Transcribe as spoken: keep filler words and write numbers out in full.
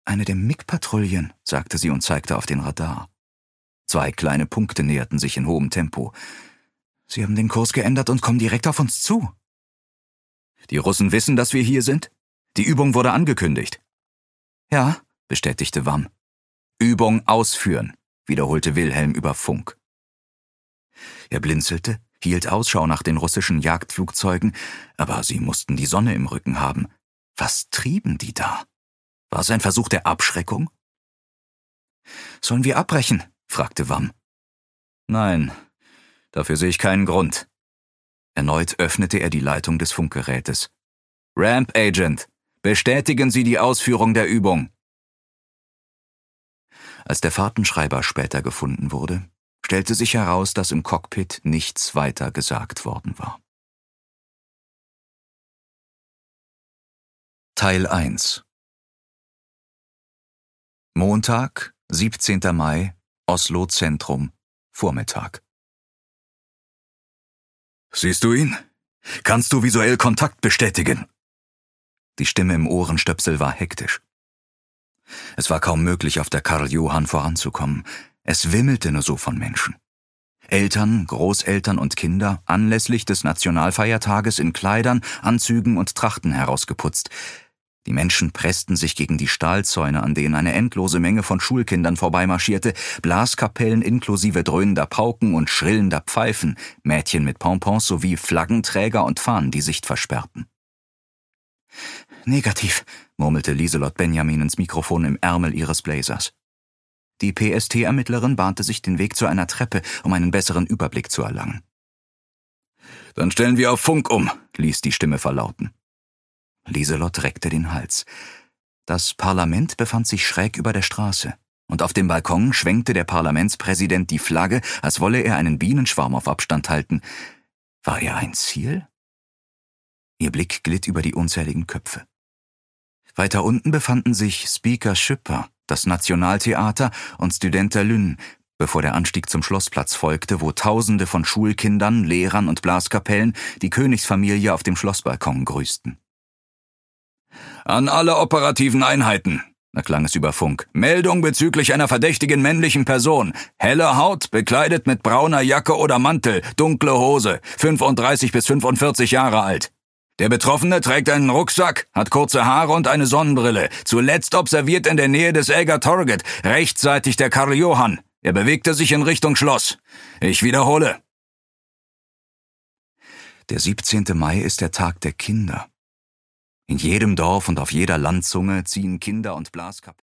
Eine der M I G-Patrouillen, sagte sie und zeigte auf den Radar. Zwei kleine Punkte näherten sich in hohem Tempo. Sie haben den Kurs geändert und kommen direkt auf uns zu. Die Russen wissen, dass wir hier sind? Die Übung wurde angekündigt. Ja, bestätigte Wam. Übung ausführen, wiederholte Wilhelm über Funk. Er blinzelte, hielt Ausschau nach den russischen Jagdflugzeugen, aber sie mussten die Sonne im Rücken haben. Was trieben die da? War es ein Versuch der Abschreckung? Sollen wir abbrechen? Fragte Wam. Nein, dafür sehe ich keinen Grund. Erneut öffnete er die Leitung des Funkgerätes. Ramp Agent, bestätigen Sie die Ausführung der Übung. Als der Fahrtenschreiber später gefunden wurde, stellte sich heraus, dass im Cockpit nichts weiter gesagt worden war. Teil eins. Montag, siebzehnter Mai, Oslo Zentrum, Vormittag. Siehst du ihn? Kannst du visuell Kontakt bestätigen? Die Stimme im Ohrenstöpsel war hektisch. Es war kaum möglich, auf der Karl Johann voranzukommen. Es wimmelte nur so von Menschen. Eltern, Großeltern und Kinder, anlässlich des Nationalfeiertages in Kleidern, Anzügen und Trachten herausgeputzt. Die Menschen pressten sich gegen die Stahlzäune, an denen eine endlose Menge von Schulkindern vorbeimarschierte, Blaskapellen inklusive dröhnender Pauken und schrillender Pfeifen, Mädchen mit Pompons sowie Flaggenträger und Fahnen die Sicht versperrten. »Negativ«, murmelte Lieselott Benjamin ins Mikrofon im Ärmel ihres Blazers. Die P S T-Ermittlerin bahnte sich den Weg zu einer Treppe, um einen besseren Überblick zu erlangen. »Dann stellen wir auf Funk um«, ließ die Stimme verlauten. Lieselott reckte den Hals. Das Parlament befand sich schräg über der Straße, und auf dem Balkon schwenkte der Parlamentspräsident die Flagge, als wolle er einen Bienenschwarm auf Abstand halten. War er ein Ziel? Ihr Blick glitt über die unzähligen Köpfe. Weiter unten befanden sich Speaker Schüpper, das Nationaltheater und Studenter Lynn, bevor der Anstieg zum Schlossplatz folgte, wo Tausende von Schulkindern, Lehrern und Blaskapellen die Königsfamilie auf dem Schlossbalkon grüßten. »An alle operativen Einheiten«, erklang es über Funk. »Meldung bezüglich einer verdächtigen männlichen Person. Helle Haut, bekleidet mit brauner Jacke oder Mantel, dunkle Hose, fünfunddreißig bis fünfundvierzig Jahre alt. Der Betroffene trägt einen Rucksack, hat kurze Haare und eine Sonnenbrille. Zuletzt observiert in der Nähe des Eiger Torget, rechtsseitig der Karl Johann. Er bewegte sich in Richtung Schloss. Ich wiederhole.« Der siebzehnte Mai ist der Tag der Kinder. In jedem Dorf und auf jeder Landzunge ziehen Kinder und Blaskapellen